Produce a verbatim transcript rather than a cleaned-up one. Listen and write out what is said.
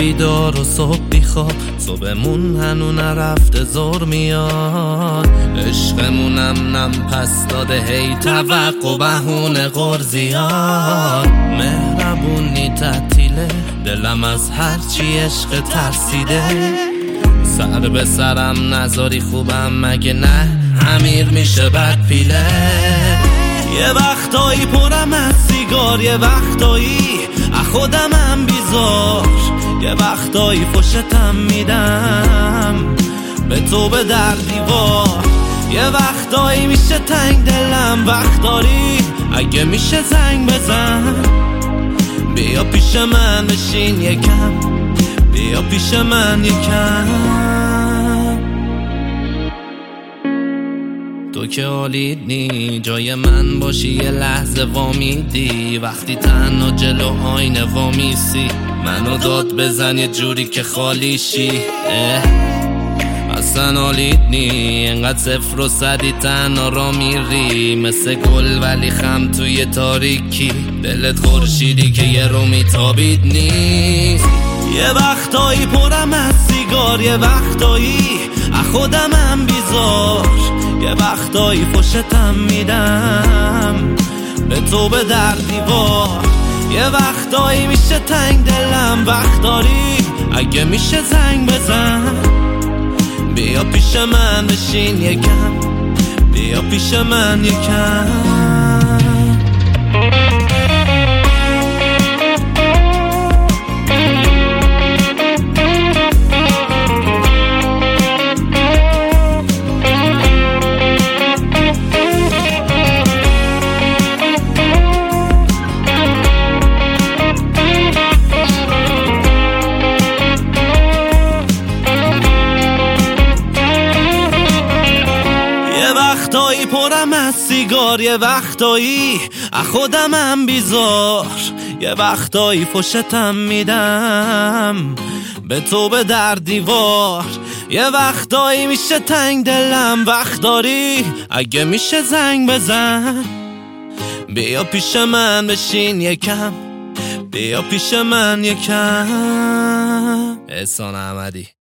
بیدار و صبح بیخواب، صبحمون هنو نرفته زور میاد. عشقمونم نم پس داده، هی توقع بهونه غر زیاد. مهربونی تعطیله، دلم از هرچی عشق ترسیده. سر به سرم نذاری خوبم مگه نه، امیر میشه بد پیله. یه وقتایی پرم از سیگار، یه وقتایی از خودمم بیزار، یه وقتایی فشتم میدم به تو به در دیوار. یه وقتایی میشه تنگ دلم، وقت داری اگه میشه زنگ بزن. بیا پیش من بشین یکم، بیا پیش من یکم. تو که عالیت نی، جای من باشی یه لحظه وامیدی. وقتی تنها جلو آینه وامیسی، منو داد بزن یه جوری که خالی شی. اصلا عالیت نی، انقدر صفر و صدی تنها را میری. مثل گل ولی خم توی تاریکی، دلت خورشیدی که یه رو میتابید نیست. یه وقتایی پرم از سیگار، یه وقتایی از خودمم بیزار، یه وقتایی پشتم میدم به تو به در دیوار. یه وقتایی میشه تنگ دلم، وقت داری اگه میشه زنگ بزن. بیا پیش من بشین یکم، بیا پیش من یکم. وقتایی پرم از سیگار، یه وقتایی از خودمم بیزار، یه وقتایی پشتم میدم به تو به در دیوار. یه وقتایی میشه تنگ دلم، وقت داری اگه میشه زنگ بزن. بیا پیش من بشین یکم، بیا پیش من یکم. احسان احمدی.